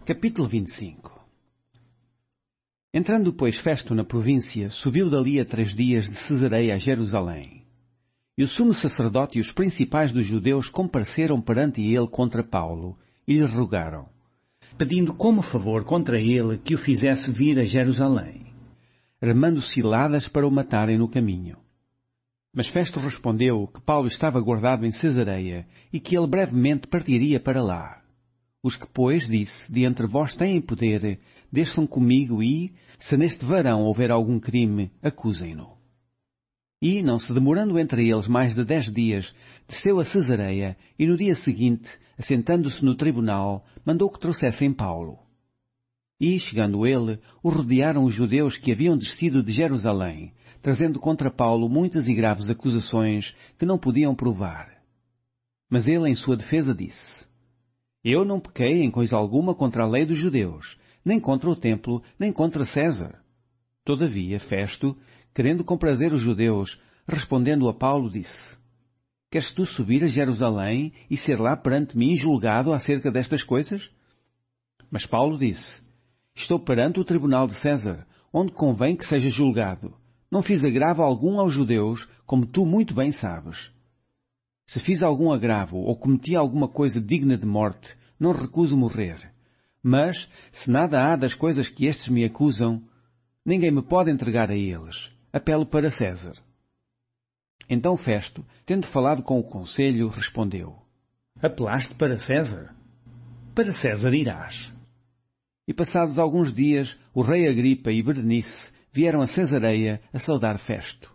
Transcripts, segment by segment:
Capítulo 25. Entrando, pois, Festo na província, subiu dali a 3 dias de Cesareia a Jerusalém. E o sumo sacerdote e os principais dos judeus compareceram perante ele contra Paulo, e lhe rogaram, pedindo como favor contra ele que o fizesse vir a Jerusalém, armando ciladas para o matarem no caminho. Mas Festo respondeu que Paulo estava guardado em Cesareia, e que ele brevemente partiria para lá. Os que, pois, disse, de entre vós têm poder, desçam comigo e, se neste varão houver algum crime, acusem-no. E, não se demorando entre eles mais de 10 dias, desceu a Cesareia e no dia seguinte, assentando-se no tribunal, mandou que trouxessem Paulo. E, chegando ele, o rodearam os judeus que haviam descido de Jerusalém, trazendo contra Paulo muitas e graves acusações que não podiam provar. Mas ele, em sua defesa, disse, eu não pequei em coisa alguma contra a lei dos judeus, nem contra o templo, nem contra César. Todavia, Festo, querendo comprazer os judeus, respondendo a Paulo, disse, queres tu subir a Jerusalém e ser lá perante mim julgado acerca destas coisas? Mas Paulo disse, estou perante o tribunal de César, onde convém que seja julgado. Não fiz agravo algum aos judeus, como tu muito bem sabes. Se fiz algum agravo ou cometi alguma coisa digna de morte, não recuso morrer. Mas, se nada há das coisas que estes me acusam, ninguém me pode entregar a eles. Apelo para César. Então Festo, tendo falado com o conselho, respondeu, apelaste para César? Para César irás. E passados alguns dias, o rei Agripa e Berenice vieram a Cesareia a saudar Festo.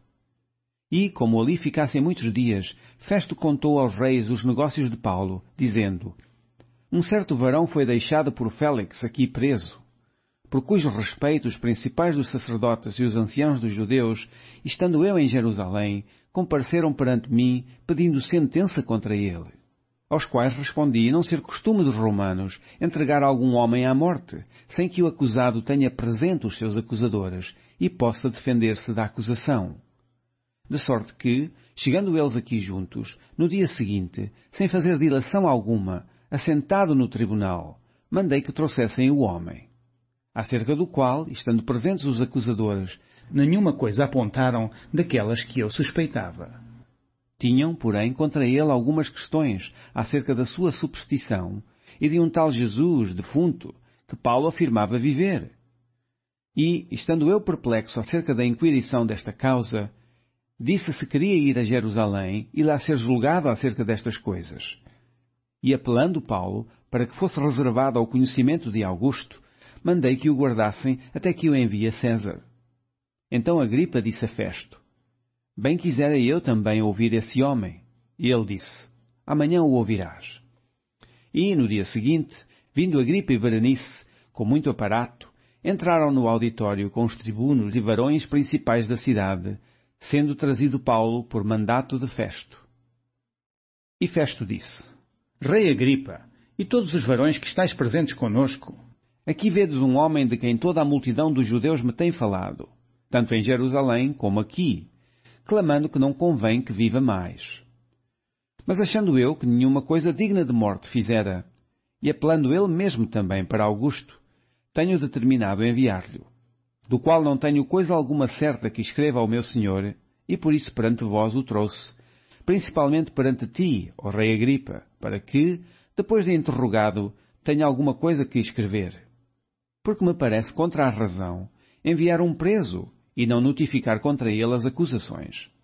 E, como ali ficassem muitos dias, Festo contou aos reis os negócios de Paulo, dizendo, um certo varão foi deixado por Félix aqui preso, por cujo respeito os principais dos sacerdotes e os anciãos dos judeus, estando eu em Jerusalém, compareceram perante mim, pedindo sentença contra ele. Aos quais respondi não ser costume dos romanos entregar algum homem à morte, sem que o acusado tenha presente os seus acusadores e possa defender-se da acusação. De sorte que, chegando eles aqui juntos, no dia seguinte, sem fazer dilação alguma, assentado no tribunal, mandei que trouxessem o homem. Acerca do qual, estando presentes os acusadores, nenhuma coisa apontaram daquelas que eu suspeitava. Tinham, porém, contra ele algumas questões acerca da sua superstição e de um tal Jesus, defunto, que Paulo afirmava viver. E, estando eu perplexo acerca da inquirição desta causa, disse se queria ir a Jerusalém e lá ser julgado acerca destas coisas. E apelando Paulo, para que fosse reservado ao conhecimento de Augusto, mandei que o guardassem até que o envie a César. Então Agripa disse a Festo, bem quisera eu também ouvir esse homem. E ele disse, amanhã o ouvirás. E, no dia seguinte, vindo Agripa e Berenice, com muito aparato, entraram no auditório com os tribunos e varões principais da cidade, sendo trazido Paulo por mandato de Festo. E Festo disse, Rei Agripa, e todos os varões que estáis presentes conosco, aqui vedes um homem de quem toda a multidão dos judeus me tem falado, tanto em Jerusalém como aqui, clamando que não convém que viva mais. Mas achando eu que nenhuma coisa digna de morte fizera, e apelando ele mesmo também para Augusto, tenho determinado enviar-lhe, do qual não tenho coisa alguma certa que escreva ao meu senhor, e por isso perante vós o trouxe, principalmente perante ti, ó rei Agripa, para que, depois de interrogado, tenha alguma coisa que escrever. Porque me parece contra a razão enviar um preso e não notificar contra ele as acusações.